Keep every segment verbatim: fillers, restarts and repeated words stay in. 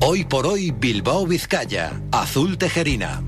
Hoy por hoy Bilbao Vizcaya, Azul Tejerina.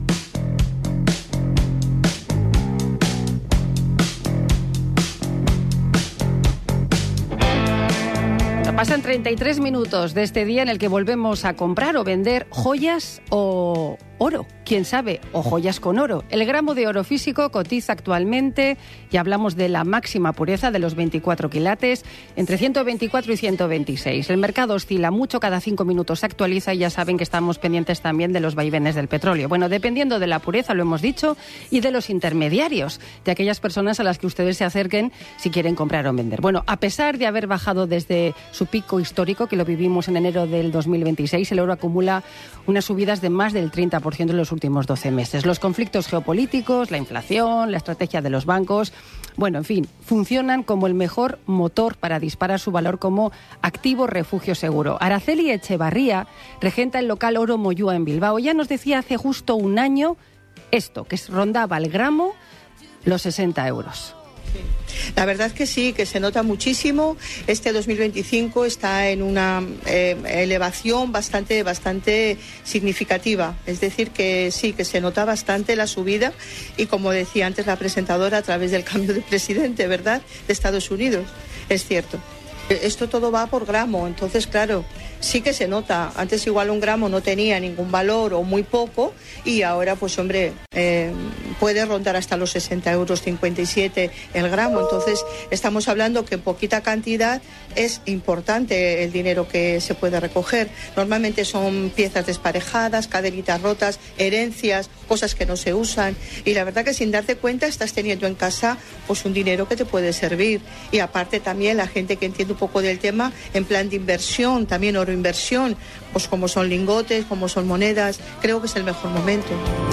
Pasan treinta y tres minutos de este día en el que volvemos a comprar o vender joyas o oro, quién sabe, o joyas con oro. El gramo de oro físico cotiza actualmente, y hablamos de la máxima pureza de los veinticuatro quilates, entre ciento veinticuatro y ciento veintiséis. El mercado oscila mucho, cada cinco minutos se actualiza y ya saben que estamos pendientes también de los vaivenes del petróleo. Bueno, dependiendo de la pureza, lo hemos dicho, y de los intermediarios, de aquellas personas a las que ustedes se acerquen si quieren comprar o vender. Bueno, a pesar de haber bajado desde su pico histórico, que lo vivimos en enero del dos mil veintiséis, el oro acumula unas subidas de más del treinta por ciento en los últimos doce meses. Los conflictos geopolíticos, la inflación, la estrategia de los bancos, bueno, en fin, funcionan como el mejor motor para disparar su valor como activo refugio seguro. Araceli Echevarría regenta el local Oro Moyúa en Bilbao. Ya nos decía hace justo un año esto, que rondaba el gramo los sesenta euros. La verdad es que sí, que se nota muchísimo. Este dos mil veinticinco está en una eh, elevación bastante, bastante significativa. Es decir, que sí, que se nota bastante la subida y, como decía antes la presentadora, a través del cambio de presidente, ¿verdad?, de Estados Unidos. Es cierto. Esto todo va por gramo, entonces, claro, sí que se nota. Antes igual un gramo no tenía ningún valor o muy poco, y ahora, pues hombre, eh, puede rondar hasta los sesenta euros cincuenta y siete el gramo. Entonces, estamos hablando que en poquita cantidad es importante el dinero que se puede recoger. Normalmente son piezas desparejadas, cadenitas rotas, herencias, cosas que no se usan, y la verdad que sin darte cuenta estás teniendo en casa pues un dinero que te puede servir. Y aparte también la gente que entiende un poco del tema en plan de inversión, también oro inversión, pues como son lingotes, como son monedas, creo que es el mejor momento.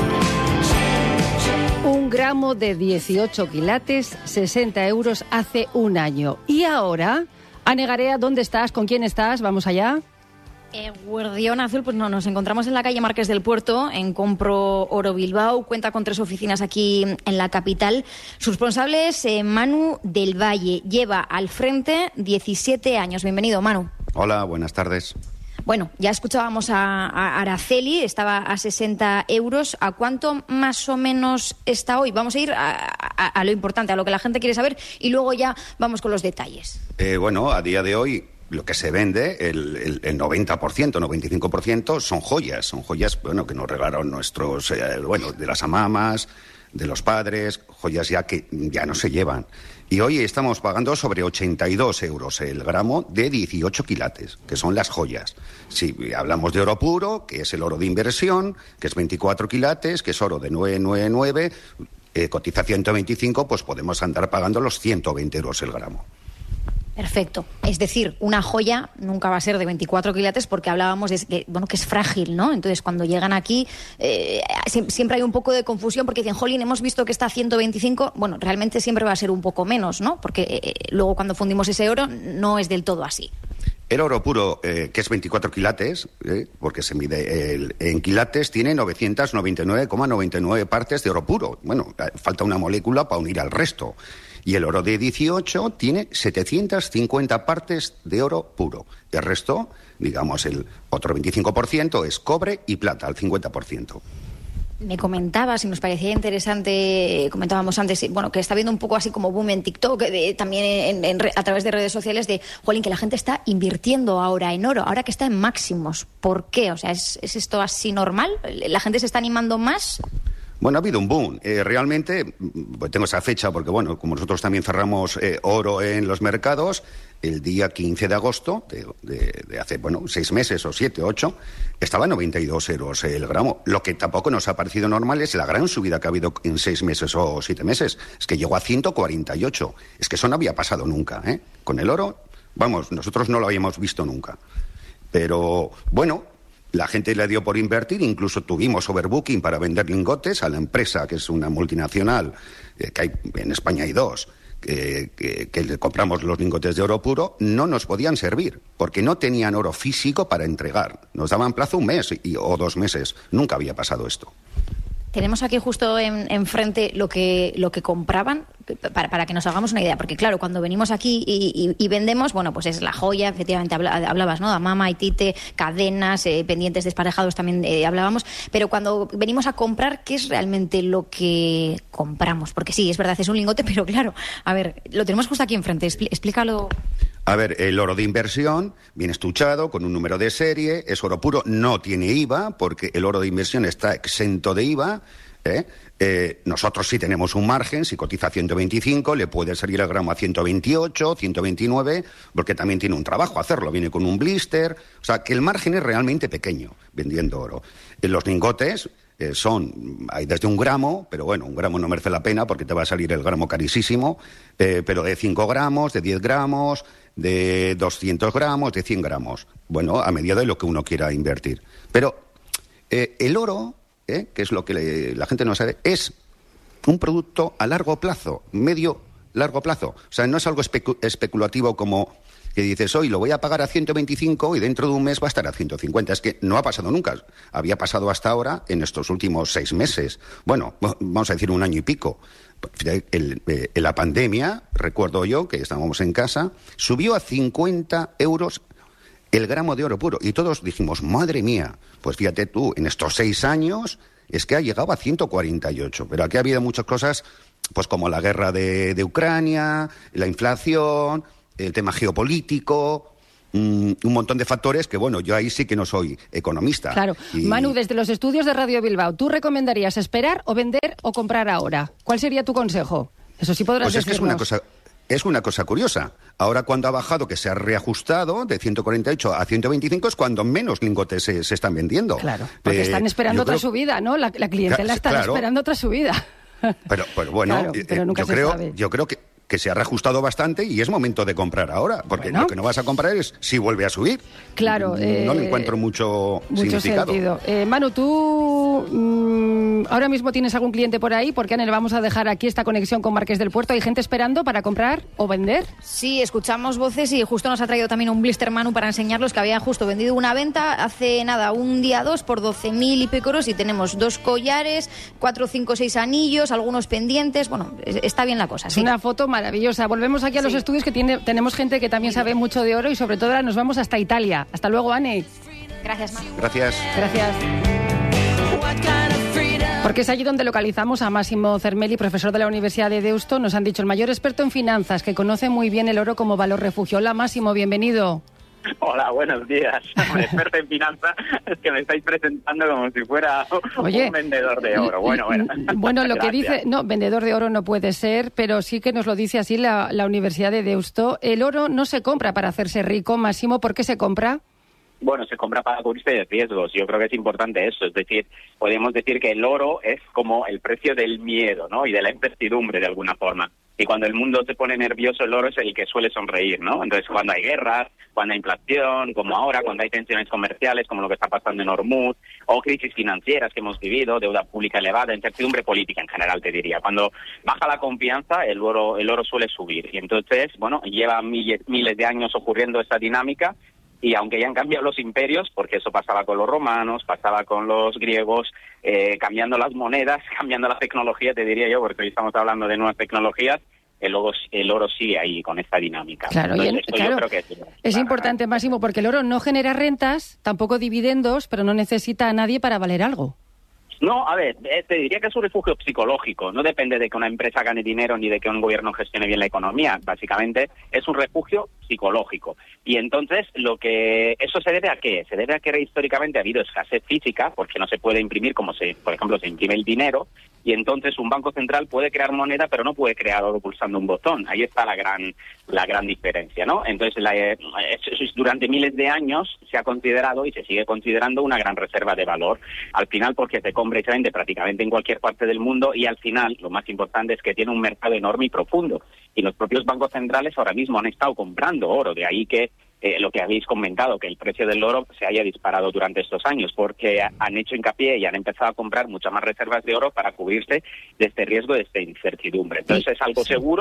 Un gramo de dieciocho quilates, sesenta euros hace un año. Y ahora, Ane Garea, ¿dónde estás? ¿Con quién estás? Vamos allá. Eh, Guardián Azul, pues no, nos encontramos en la calle Marqués del Puerto, en Compro Oro Bilbao. Cuenta con tres oficinas aquí en la capital. Su responsable es eh, Manu del Valle. Lleva al frente diecisiete años. Bienvenido, Manu. Hola, buenas tardes. Bueno, ya escuchábamos a, a Araceli, estaba a sesenta euros. ¿A cuánto más o menos está hoy? Vamos a ir a, a, a lo importante, a lo que la gente quiere saber, y luego ya vamos con los detalles. Eh, bueno, a día de hoy lo que se vende, el, el, el noventa por ciento, noventa y cinco por ciento son joyas. Son joyas, bueno, que nos regalaron nuestros, eh, bueno, de las amamas, de los padres, joyas ya que ya no se llevan. Y hoy estamos pagando sobre ochenta y dos euros el gramo de dieciocho quilates, que son las joyas. Si hablamos de oro puro, que es el oro de inversión, que es veinticuatro quilates, que es oro de novecientos noventa y nueve, eh, cotiza ciento veinticinco, pues podemos andar pagando los ciento veinte euros el gramo. Perfecto. Es decir, una joya nunca va a ser de veinticuatro quilates, porque hablábamos de que, bueno, que es frágil, ¿no? Entonces, cuando llegan aquí, eh, siempre hay un poco de confusión, porque dicen, jolín, hemos visto que está a ciento veinticinco. Bueno, realmente siempre va a ser un poco menos, ¿no? Porque eh, luego cuando fundimos ese oro no es del todo así. El oro puro, eh, que es veinticuatro quilates, eh, porque se mide el, en quilates, tiene novecientos noventa y nueve coma noventa y nueve partes de oro puro. Bueno, falta una molécula para unir al resto. Y el oro de dieciocho tiene setecientas cincuenta partes de oro puro. El resto, digamos, el otro veinticinco por ciento es cobre y plata, el cincuenta por ciento. Me comentabas, y nos parecía interesante, comentábamos antes, bueno, que está viendo un poco así como boom en TikTok, de, también en, en, a través de redes sociales, de, jolín, que la gente está invirtiendo ahora en oro, ahora que está en máximos. ¿Por qué? O sea, ¿es, es esto así normal? ¿La gente se está animando más? Bueno, ha habido un boom. Eh, realmente, pues tengo esa fecha porque, bueno, como nosotros también cerramos eh, oro en los mercados, el día quince de agosto, de, de, de hace, bueno, seis meses o siete, ocho, estaba a noventa y dos euros el gramo. Lo que tampoco nos ha parecido normal es la gran subida que ha habido en seis meses o siete meses. Es que llegó a ciento cuarenta y ocho. Es que eso no había pasado nunca, ¿eh? Con el oro, vamos, nosotros no lo habíamos visto nunca. Pero, bueno, la gente le dio por invertir, incluso tuvimos overbooking para vender lingotes a la empresa, que es una multinacional, eh, que hay, en España hay dos, que, que, que le compramos los lingotes de oro puro. No nos podían servir, porque no tenían oro físico para entregar. Nos daban plazo un mes y, o dos meses. Nunca había pasado esto. Tenemos aquí justo en, enfrente lo que, lo que compraban. para, para que nos hagamos una idea, porque claro, cuando venimos aquí y, y, y vendemos, bueno, pues es la joya, efectivamente hablabas, ¿no? Mama y tite, cadenas, eh, pendientes desparejados también eh, hablábamos, pero cuando venimos a comprar, ¿qué es realmente lo que compramos? Porque sí, es verdad, es un lingote, pero claro, a ver, lo tenemos justo aquí enfrente, explícalo. A ver, el oro de inversión viene estuchado con un número de serie, es oro puro, no tiene I V A, porque el oro de inversión está exento de I V A. ¿eh? Eh, nosotros sí tenemos un margen, si cotiza a ciento veinticinco, le puede salir el gramo a ciento veintiocho, ciento veintinueve, porque también tiene un trabajo hacerlo, viene con un blister. O sea, que el margen es realmente pequeño vendiendo oro. En los lingotes eh, son, hay desde un gramo, pero bueno, un gramo no merece la pena porque te va a salir el gramo carísimo, eh, pero de cinco gramos, de diez gramos, de doscientos gramos, de cien gramos. Bueno, a medida de lo que uno quiera invertir. Pero eh, el oro, eh, que es lo que le, la gente no sabe, es un producto a largo plazo, medio largo plazo. O sea, no es algo especu- especulativo como que dices, hoy lo voy a pagar a ciento veinticinco y dentro de un mes va a estar a ciento cincuenta. Es que no ha pasado nunca. Había pasado hasta ahora en estos últimos seis meses. Bueno, vamos a decir un año y pico. El, eh, en la pandemia, recuerdo yo que estábamos en casa, subió a cincuenta euros el gramo de oro puro. Y todos dijimos, madre mía, pues fíjate tú, en estos seis años es que ha llegado a ciento cuarenta y ocho. Pero aquí ha habido muchas cosas, pues como la guerra de, de Ucrania, la inflación, el tema geopolítico, mm, un montón de factores que, bueno, yo ahí sí que no soy economista. Claro. Y... Manu, desde los estudios de Radio Bilbao, ¿tú recomendarías esperar o vender o comprar ahora? ¿Cuál sería tu consejo? Eso sí podrás pues es decirnos. Que es una cosa... Es una cosa curiosa. Ahora cuando ha bajado, que se ha reajustado de ciento cuarenta y ocho a ciento veinticinco, es cuando menos lingotes se, se están vendiendo. Claro, porque eh, están esperando otra creo... subida, ¿no? La, la clientela está claro. esperando otra subida. Pero, pero bueno, claro, pero nunca yo, se creo, sabe. yo creo que, que se ha reajustado bastante y es momento de comprar ahora, porque bueno. lo que no vas a comprar es si vuelve a subir. Claro. No eh, le encuentro mucho, mucho significado. Sentido. Eh, Manu, tú mmm, ahora mismo tienes algún cliente por ahí, porque Ana, le vamos a dejar aquí esta conexión con Marqués del Puerto. ¿Hay gente esperando para comprar o vender? Sí, escuchamos voces y justo nos ha traído también un blister Manu para enseñarlos que había justo vendido una venta hace nada, un día dos por doce mil y pico euros y tenemos dos collares, cuatro, cinco, seis anillos, algunos pendientes. Bueno, está bien la cosa. Es sí. una foto maravillosa. Volvemos aquí a los sí. estudios que tiene, tenemos gente que también sabe mucho de oro y sobre todo ahora nos vamos hasta Italia. Hasta luego, Anne. Gracias, Manu. Gracias. Gracias. Porque es allí donde localizamos a Massimo Zermelli, profesor de la Universidad de Deusto. Nos han dicho el mayor experto en finanzas, que conoce muy bien el oro como valor refugio. Hola, Massimo, bienvenido. Hola, buenos días. Experto en finanzas, es que me estáis presentando como si fuera Oye, un vendedor de oro. Bueno, bueno. Bueno, lo que dice, no, vendedor de oro no puede ser, pero sí que nos lo dice así la, la Universidad de Deusto. El oro no se compra para hacerse rico, Massimo. ¿Por qué se compra? Bueno, se compra para cubrirse de riesgos. Yo creo que es importante eso. Es decir, podemos decir que el oro es como el precio del miedo, ¿no? Y de la incertidumbre, de alguna forma. Y cuando el mundo se pone nervioso, el oro es el que suele sonreír, ¿no? Entonces, cuando hay guerras, cuando hay inflación, como ahora, cuando hay tensiones comerciales, como lo que está pasando en Hormuz, o crisis financieras que hemos vivido, deuda pública elevada, incertidumbre política en general, te diría. Cuando baja la confianza, el oro, el oro suele subir. Y entonces, bueno, lleva miles, miles de años ocurriendo esta dinámica. Y aunque ya han cambiado los imperios, porque eso pasaba con los romanos, pasaba con los griegos, eh, cambiando las monedas, cambiando la tecnología, te diría yo, porque hoy estamos hablando de nuevas tecnologías, el oro, el oro sigue ahí con esta dinámica. Claro, Entonces, y en, esto claro yo creo que es, es para, importante, Máximo, porque el oro no genera rentas, tampoco dividendos, pero no necesita a nadie para valer algo. No, a ver, te diría que es un refugio psicológico. No depende de que una empresa gane dinero ni de que un gobierno gestione bien la economía. Básicamente es un refugio psicológico. Y entonces, lo que eso se debe a qué? Se debe a que históricamente ha habido escasez física, porque no se puede imprimir como se, por ejemplo, se imprime el dinero. Y entonces un banco central puede crear moneda, pero no puede crear oro pulsando un botón. Ahí está la gran la gran diferencia, ¿no? Entonces, la, eh, durante miles de años se ha considerado y se sigue considerando una gran reserva de valor. Al final, porque se compra y se vende prácticamente en cualquier parte del mundo y al final, lo más importante es que tiene un mercado enorme y profundo. Y los propios bancos centrales ahora mismo han estado comprando oro, de ahí que Eh, lo que habéis comentado, que el precio del oro se haya disparado durante estos años, porque han hecho hincapié y han empezado a comprar muchas más reservas de oro para cubrirse de este riesgo, de esta incertidumbre. Entonces es algo seguro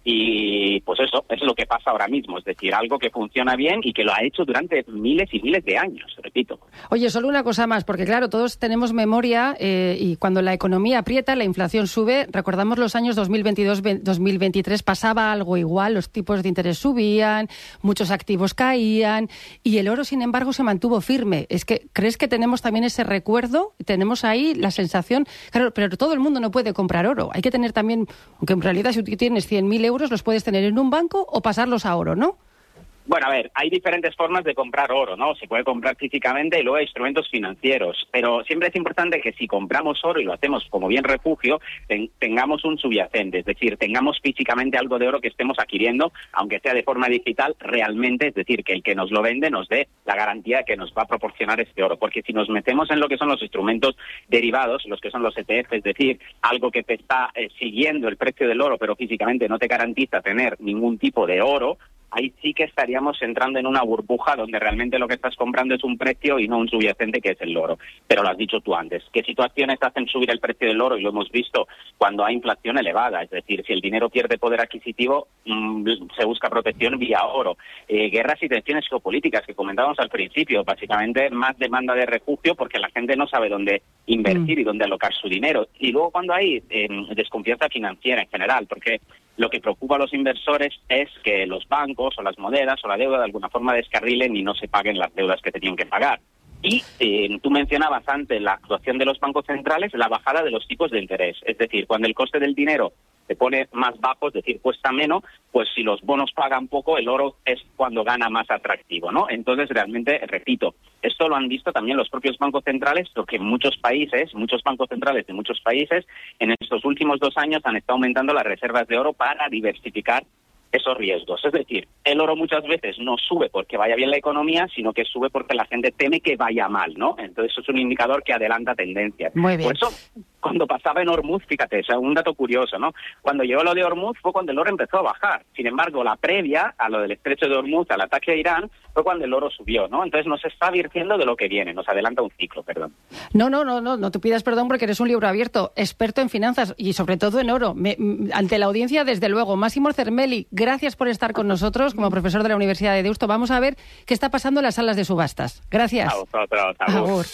Y pues eso, eso es lo que pasa ahora mismo, es decir, algo que funciona bien y que lo ha hecho durante miles y miles de años, repito. Oye, solo una cosa más, porque claro, todos tenemos memoria eh, y cuando la economía aprieta, la inflación sube, recordamos los años dos mil veintidós dos mil veintitrés, pasaba algo igual, los tipos de interés subían, muchos activos caían y el oro, sin embargo, se mantuvo firme. Es que, ¿crees que tenemos también ese recuerdo? Tenemos ahí la sensación, claro, pero todo el mundo no puede comprar oro, hay que tener también, aunque en realidad si tú tienes cien mil euros, los puedes tener en un banco o pasarlos a oro, ¿no? Bueno, a ver, hay diferentes formas de comprar oro, ¿no? Se puede comprar físicamente y luego hay instrumentos financieros, pero siempre es importante que si compramos oro y lo hacemos como bien refugio, ten, tengamos un subyacente, es decir, tengamos físicamente algo de oro que estemos adquiriendo, aunque sea de forma digital, realmente, es decir, que el que nos lo vende nos dé la garantía que nos va a proporcionar este oro, porque si nos metemos en lo que son los instrumentos derivados, los que son los E T F, es decir, algo que te está eh, siguiendo el precio del oro, pero físicamente no te garantiza tener ningún tipo de oro, ahí sí que estaríamos entrando en una burbuja donde realmente lo que estás comprando es un precio y no un subyacente que es el oro. Pero lo has dicho tú antes, ¿qué situaciones hacen subir el precio del oro? Y lo hemos visto cuando hay inflación elevada, es decir, si el dinero pierde poder adquisitivo, mmm, se busca protección vía oro. Eh, guerras y tensiones geopolíticas que comentábamos al principio, básicamente más demanda de refugio porque la gente no sabe dónde invertir mm. y dónde alocar su dinero. Y luego cuando hay eh, desconfianza financiera en general, porque lo que preocupa a los inversores es que los bancos o las monedas o la deuda de alguna forma descarrilen y no se paguen las deudas que tenían que pagar. Y eh, tú mencionabas antes la actuación de los bancos centrales, la bajada de los tipos de interés. Es decir, cuando el coste del dinero se pone más bajo, es decir, cuesta menos, pues si los bonos pagan poco, el oro es cuando gana más atractivo, ¿no? Entonces, realmente, repito, esto lo han visto también los propios bancos centrales, porque muchos países, muchos bancos centrales de muchos países, en estos últimos dos años han estado aumentando las reservas de oro para diversificar esos riesgos. Es decir, el oro muchas veces no sube porque vaya bien la economía, sino que sube porque la gente teme que vaya mal, ¿no? Entonces eso es un indicador que adelanta tendencias. Muy bien. Por eso, cuando pasaba en Hormuz, fíjate, es un dato curioso, ¿no? Cuando llegó lo de Hormuz fue cuando el oro empezó a bajar. Sin embargo, la previa a lo del estrecho de Hormuz, al ataque a Irán, fue cuando el oro subió, ¿no? Entonces nos está advirtiendo de lo que viene, nos adelanta un ciclo, perdón. No, no, no, no, no te pidas perdón porque eres un libro abierto, experto en finanzas y sobre todo en oro. Me, ante la audiencia, desde luego, Máximo Cermelli, gracias por estar con nosotros como profesor de la Universidad de Deusto. Vamos a ver qué está pasando en las salas de subastas. Gracias. A vosotros, a vos. Agur.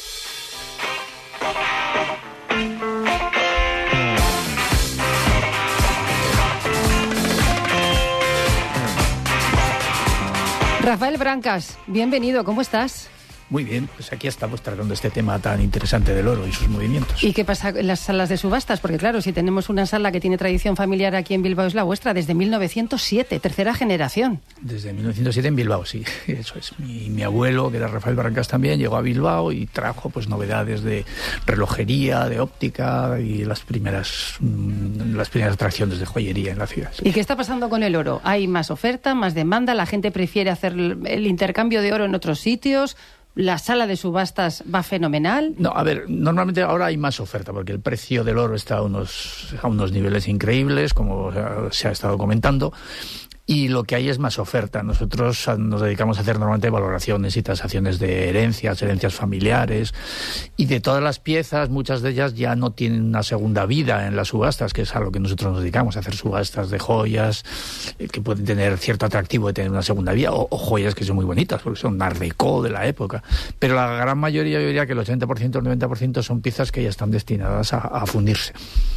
Rafael Brancas, bienvenido, ¿cómo estás? Muy bien, pues aquí estamos tratando este tema tan interesante del oro y sus movimientos. ¿Y qué pasa en las salas de subastas? Porque claro, si tenemos una sala que tiene tradición familiar aquí en Bilbao, es la vuestra, desde mil novecientos siete, tercera generación. Desde mil novecientos siete en Bilbao, sí, eso es. Mi, mi abuelo, que era Rafael Brancas también, llegó a Bilbao y trajo pues novedades de relojería, de óptica y las primeras, mmm, las primeras atracciones de joyería en la ciudad. Sí. ¿Y qué está pasando con el oro? ¿Hay más oferta, más demanda? ¿La gente prefiere hacer el intercambio de oro en otros sitios? ¿La sala de subastas va fenomenal? No, a ver, normalmente ahora hay más oferta porque el precio del oro está a unos, a unos niveles increíbles, como se ha estado comentando. Y lo que hay es más oferta. Nosotros nos dedicamos a hacer normalmente valoraciones y tasaciones de herencias, herencias familiares. Y de todas las piezas, muchas de ellas ya no tienen una segunda vida en las subastas, que es a lo que nosotros nos dedicamos, a hacer subastas de joyas, eh, que pueden tener cierto atractivo de tener una segunda vida, o, o joyas que son muy bonitas, porque son Art Deco de la época. Pero la gran mayoría, yo diría que el ochenta por ciento, el noventa por ciento son piezas que ya están destinadas a, a fundirse.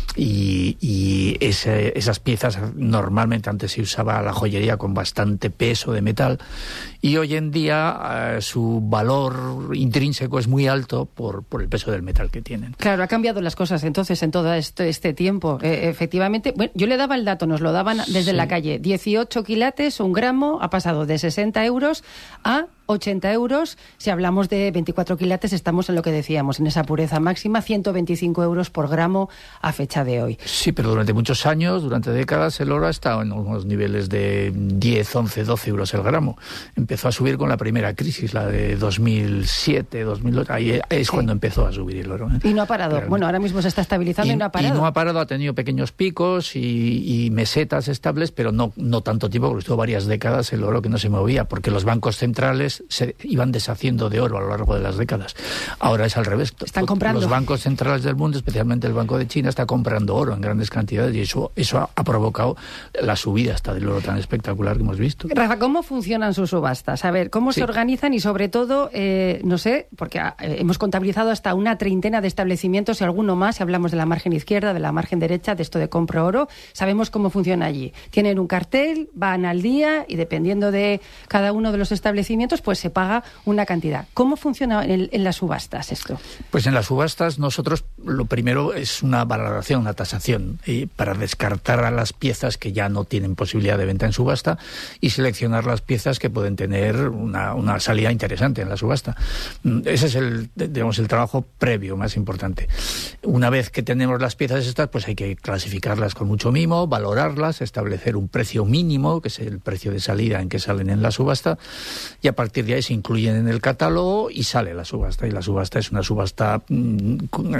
Y, y ese, esas piezas normalmente antes se usaba la joyería con bastante peso de metal y hoy en día eh, su valor intrínseco es muy alto por, por el peso del metal que tienen. Claro, ha cambiado las cosas entonces en todo este, este tiempo. Eh, efectivamente, bueno, yo le daba el dato, nos lo daban desde sí. la calle. dieciocho quilates, un gramo, ha pasado de sesenta euros a ochenta euros. Si hablamos de veinticuatro quilates, estamos en lo que decíamos, en esa pureza máxima, ciento veinticinco euros por gramo a fecha de hoy. Sí, pero durante muchos años, durante décadas, el oro ha estado en unos niveles de diez, once, doce euros el gramo. Empezó a subir con la primera crisis, la de dos mil siete, dos mil ocho. Ahí es sí. cuando empezó a subir el oro. ¿eh? Y no ha parado. Realmente. Bueno, ahora mismo se está estabilizando y, y no ha parado. Y no ha parado, ha tenido pequeños picos y, y mesetas estables, pero no, no tanto tiempo, porque estuvo varias décadas el oro que no se movía, porque los bancos centrales centrales se iban deshaciendo de oro a lo largo de las décadas. Ahora es al revés. Están comprando. Los bancos centrales del mundo, especialmente el Banco de China, está comprando oro en grandes cantidades y eso, eso ha, ha provocado la subida hasta del oro tan espectacular que hemos visto. Rafa, ¿cómo funcionan sus subastas? A ver, ¿cómo sí. se organizan? Y sobre todo, eh, no sé, porque eh, hemos contabilizado hasta una treintena de establecimientos y alguno más, si hablamos de la margen izquierda, de la margen derecha, de esto de compro oro, sabemos cómo funciona allí. Tienen un cartel, van al día y dependiendo de cada uno de los establecimientos, pues se paga una cantidad. ¿Cómo funciona en, el, en las subastas esto? Pues en las subastas nosotros lo primero es una valoración, una tasación, y para descartar a las piezas que ya no tienen posibilidad de venta en subasta y seleccionar las piezas que pueden tener una, una salida interesante en la subasta. Ese es el, digamos, el trabajo previo más importante. Una vez que tenemos las piezas estas, pues hay que clasificarlas con mucho mimo, valorarlas, establecer un precio mínimo, que es el precio de salida en que salen en la subasta, y a partir de ahí se incluyen en el catálogo y sale la subasta. Y la subasta es una subasta mm,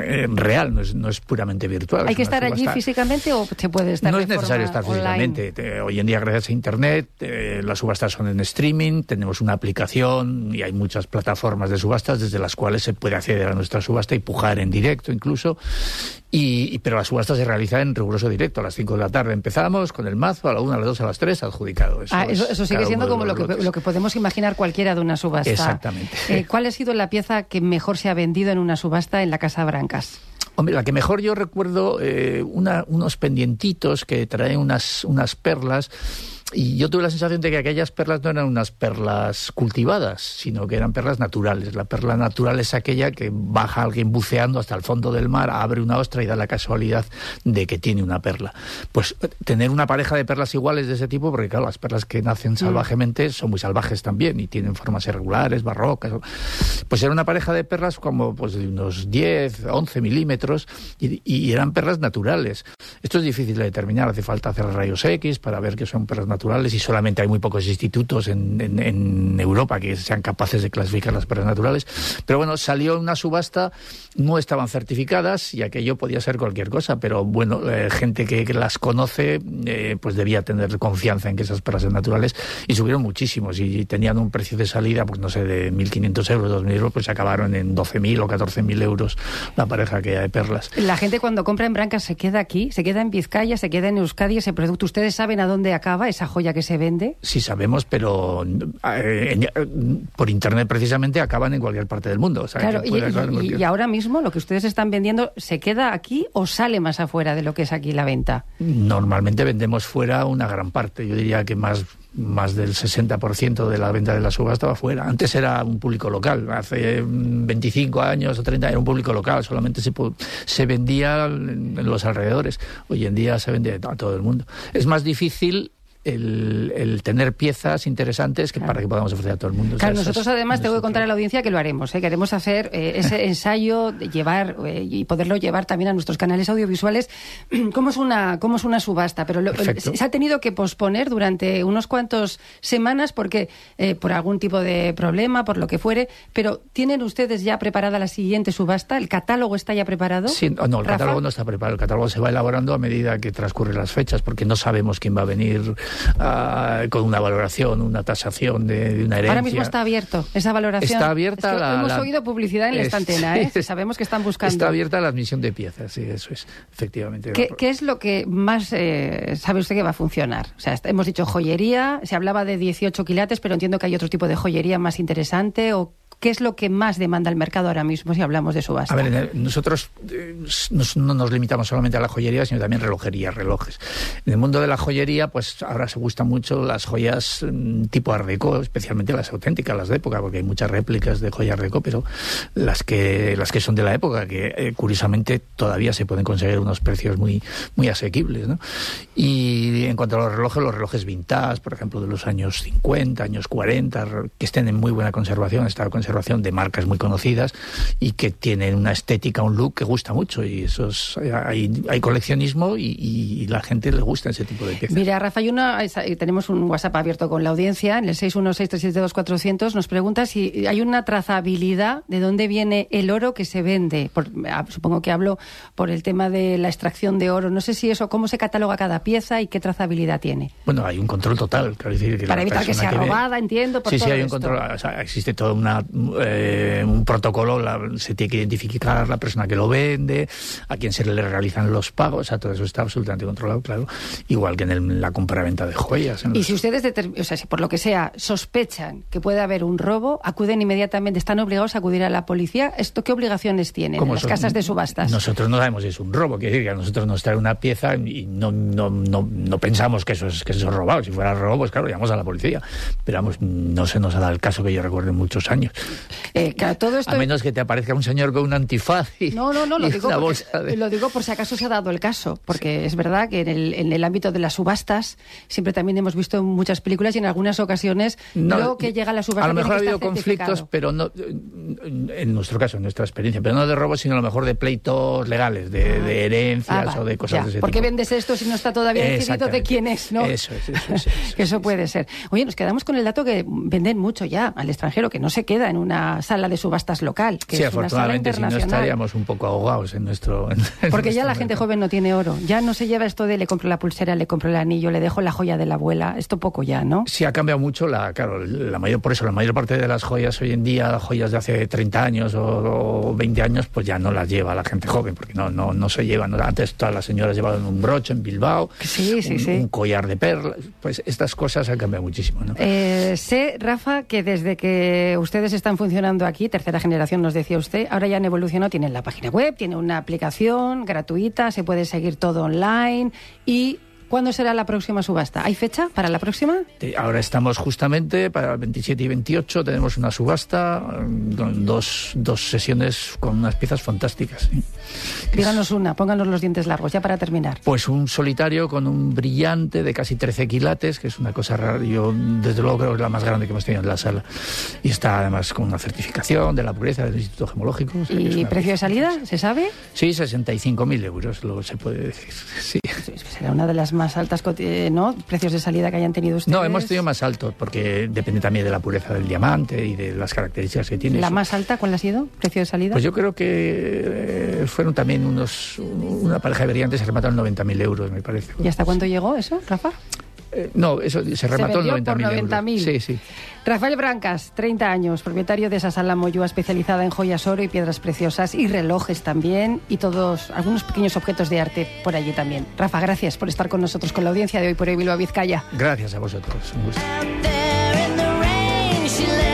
real, no es, no es puramente virtual. ¿Hay que estar allí físicamente o se puede estar No de es necesario estar online? físicamente. Eh, hoy en día, gracias a Internet, eh, las subastas son en streaming, tenemos una aplicación y hay muchas plataformas de subastas desde las cuales se puede acceder a nuestra subasta y pujar en directo incluso. Y, y, pero la subasta se realiza en riguroso directo. A las cinco de la tarde empezamos con el mazo, a la una, a las dos, a las tres, adjudicado. Eso, ah, eso, eso sigue siendo como lo que, lo que podemos imaginar cualquiera de una subasta. Exactamente. Eh, ¿Cuál ha sido la pieza que mejor se ha vendido en una subasta en la Casa Brancas? Hombre, la que mejor yo recuerdo, eh, una, unos pendientitos que traen unas, unas perlas. Y yo tuve la sensación de que aquellas perlas no eran unas perlas cultivadas, sino que eran perlas naturales. La perla natural es aquella que baja alguien buceando hasta el fondo del mar, abre una ostra y da la casualidad de que tiene una perla. Pues tener una pareja de perlas iguales de ese tipo, porque claro, las perlas que nacen salvajemente son muy salvajes también y tienen formas irregulares, barrocas. Pues era una pareja de perlas como pues de unos diez, once milímetros y, y eran perlas naturales. Esto es difícil de determinar, hace falta hacer rayos X para ver que son perlas naturales. Naturales y solamente hay muy pocos institutos en, en, en Europa que sean capaces de clasificar las perlas naturales. Pero bueno, salió una subasta, no estaban certificadas y aquello podía ser cualquier cosa, pero bueno, eh, gente que, que las conoce eh, pues debía tener confianza en que esas perlas son naturales y subieron muchísimos y tenían un precio de salida, pues no sé, de mil quinientos euros, dos mil euros, pues acabaron en doce mil o catorce mil euros la pareja que hay de perlas. La gente cuando compra en Brancas se queda aquí, se queda en Vizcaya, se queda en Euskadi ese producto. ¿Ustedes saben a dónde acaba esa joya que se vende? Sí sabemos, pero eh, en, por Internet precisamente acaban en cualquier parte del mundo. O sea, claro, y, y, y ahora mismo lo que ustedes están vendiendo, ¿se queda aquí o sale más afuera de lo que es aquí la venta? Normalmente vendemos fuera una gran parte. Yo diría que más... más del sesenta por ciento de la venta de la subasta va fuera. Antes era un público local, hace veinticinco años o treinta era un público local, solamente se, se vendía en, en los alrededores. Hoy en día se vende a todo el mundo. Es más difícil El, el tener piezas interesantes que claro. para que podamos ofrecer a todo el mundo. Claro, o sea, nosotros esas, además tengo que contar a la audiencia que lo haremos, ¿eh? Queremos hacer eh, ese ensayo, de llevar eh, y poderlo llevar también a nuestros canales audiovisuales. ¿Cómo es una, cómo es una subasta? Pero lo, se ha tenido que posponer durante unos cuantos semanas porque eh, por algún tipo de problema, por lo que fuere, pero ¿tienen ustedes ya preparada la siguiente subasta? ¿El catálogo está ya preparado? Sí, no, el ¿Rafa? catálogo no está preparado. El catálogo se va elaborando a medida que transcurren las fechas porque no sabemos quién va a venir Uh, con una valoración, una tasación de, de una herencia. Ahora mismo está abierto esa valoración. Está abierta es que la, hemos la, oído publicidad en la estantena, ¿eh? Sabemos que están buscando. Está abierta la admisión de piezas, sí, eso es, efectivamente. ¿Qué, ¿qué es lo que más eh, sabe usted que va a funcionar? O sea, hemos dicho joyería, se hablaba de dieciocho quilates, pero entiendo que hay otro tipo de joyería más interesante. ¿O qué es lo que más demanda el mercado ahora mismo si hablamos de subasta? A ver, nosotros eh, nos, no nos limitamos solamente a la joyería, sino también relojería, relojes. En el mundo de la joyería, pues ahora se gustan mucho las joyas mm, tipo Art Deco, especialmente las auténticas, las de época, porque hay muchas réplicas de joyas Art Deco, pero las que las que son de la época, que eh, curiosamente todavía se pueden conseguir unos precios muy muy asequibles, ¿no? Y en cuanto a los relojes, los relojes vintage, por ejemplo, de los años cincuenta, años cuarenta, que estén en muy buena conservación, estado conservación conservación de marcas muy conocidas y que tienen una estética, un look que gusta mucho, y eso es, hay, hay coleccionismo y, y la gente le gusta ese tipo de piezas. Mira, Rafa, hay una, tenemos un WhatsApp abierto con la audiencia, en el seis uno seis tres siete dos cuatro cero cero, nos pregunta si hay una trazabilidad de dónde viene el oro que se vende. Por, supongo que hablo por el tema de la extracción de oro. No sé si eso, cómo se cataloga cada pieza y qué trazabilidad tiene. Bueno, hay un control total. Decir, que para evitar que sea que robada, ve... entiendo. Por sí, todo sí, hay un esto. control. O sea, existe todo una, eh, un protocolo, la, se tiene que identificar la persona que lo vende, a quién se le realizan los pagos, o sea, todo eso está absolutamente controlado, claro. Igual que en, el, en la compra-venta de joyas. Y los... si ustedes, determ... o sea, si por lo que sea, sospechan que puede haber un robo, acuden inmediatamente, están obligados a acudir a la policía. ¿Esto qué obligaciones tienen en las son... casas de subastas? Nosotros no sabemos si es un robo, quiere decir que a nosotros nos trae una pieza y no, no, no, no pensamos que eso es, que eso es robado. Si fuera robo, pues claro, llamamos a la policía. Pero vamos, no se nos ha dado el caso que yo recuerdo en muchos años. Eh, claro, todo esto... A menos que te aparezca un señor con un antifaz y, no, no, no, lo, digo una porque, bolsa de... lo digo por si acaso se ha dado el caso, porque sí. Es verdad que en el, en el ámbito de las subastas siempre también hemos visto en muchas películas y en algunas ocasiones no, luego que llega la subasta. A lo mejor ha habido conflictos, pero no, en nuestro caso, en nuestra experiencia, pero no de robos, sino a lo mejor de pleitos legales, de, ah. de herencias ah, va, o de cosas ya. de ese ¿Por qué tipo? vendes esto si no está todavía decidido de quién es, no? Eso es, eso es. Eso, que eso puede ser. Oye, nos quedamos con el dato que venden mucho ya al extranjero, que no se queda en una sala de subastas local, que sí, es una sala internacional. Si no estaríamos un poco ahogados en nuestro... En, en Porque ya la mercado. Gente joven no tiene oro. Ya no se lleva esto de le compro la pulsera, le compro el anillo, le dejo la joya de la abuela. Esto poco ya, ¿no? Sí, ha cambiado mucho. La, claro, la mayor, por eso la mayor parte de las joyas hoy en día, joyas de hace treinta años o, o veinte años, pues ya no las lleva la gente joven, porque no, no, no se llevan. Antes todas las señoras llevaban un broche en Bilbao, sí, sí, un, sí. un collar de perlas. Pues estas cosas han cambiado muchísimo, ¿no? Eh, sé, Rafa, que desde que ustedes están funcionando aquí, tercera generación nos decía usted, ahora ya han evolucionado, tienen la página web, tienen una aplicación gratuita, se puede seguir todo online. Y ¿cuándo será la próxima subasta? ¿Hay fecha para la próxima? Ahora estamos justamente para el veintisiete y veintiocho, tenemos una subasta, dos, dos sesiones con unas piezas fantásticas. ¿Sí? Díganos es, una, pónganos los dientes largos, ya para terminar. Pues un solitario con un brillante de casi trece quilates, que es una cosa rara, yo desde luego creo que es la más grande que hemos tenido en la sala. Y está además con una certificación de la pureza del Instituto Gemológico. O sea, ¿Y precio de salida, se sabe? Sí, sesenta y cinco mil euros, lo se puede decir, sí. Será una de las más altas, ¿no? Precios de salida que hayan tenido ustedes. No, hemos tenido más altos, porque depende también de la pureza del diamante y de las características que tiene. ¿La eso. más alta cuál ha sido? ¿Precio de salida? Pues yo creo que eh, fueron también unos, una pareja de brillantes, se remataron noventa mil euros, me parece. ¿Y hasta cuánto llegó eso, Rafa? Eh, no, eso se remató en noventa mil. Sí, sí. Rafael Brancas, treinta años, propietario de esa sala Moyúa especializada en joyas, oro y piedras preciosas y relojes también y todos, algunos pequeños objetos de arte por allí también. Rafa, gracias por estar con nosotros con la audiencia de Hoy por Hoy Bilbao Vizcaya. Gracias a vosotros, un gusto.